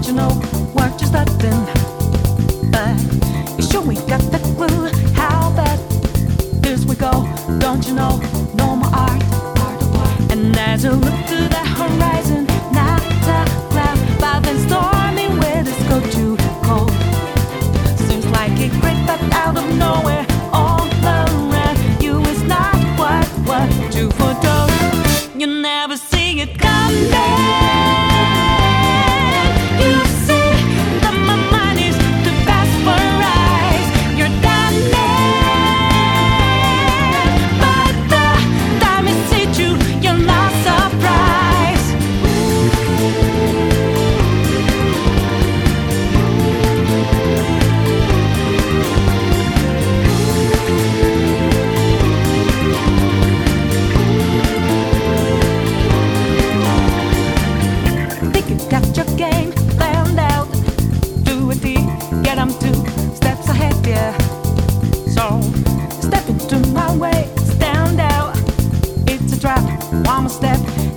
Don't you know we're just starting? But you sure we got the clue how bad this we go? Don't you know? No more art. And as you look to the horizon, not a cloud, but then stormy weather's go too cold. Seems like it crept up out of nowhere, all around you. It's not what you foretold. You never see it coming. You see that my mind is too fast for eyes. You're done, but the time it hit you, you're not surprised. Think you got your game planned out. Do it deep, get 'em 2 steps ahead, yeah. So step into my way, stand out. It's a trap, one more step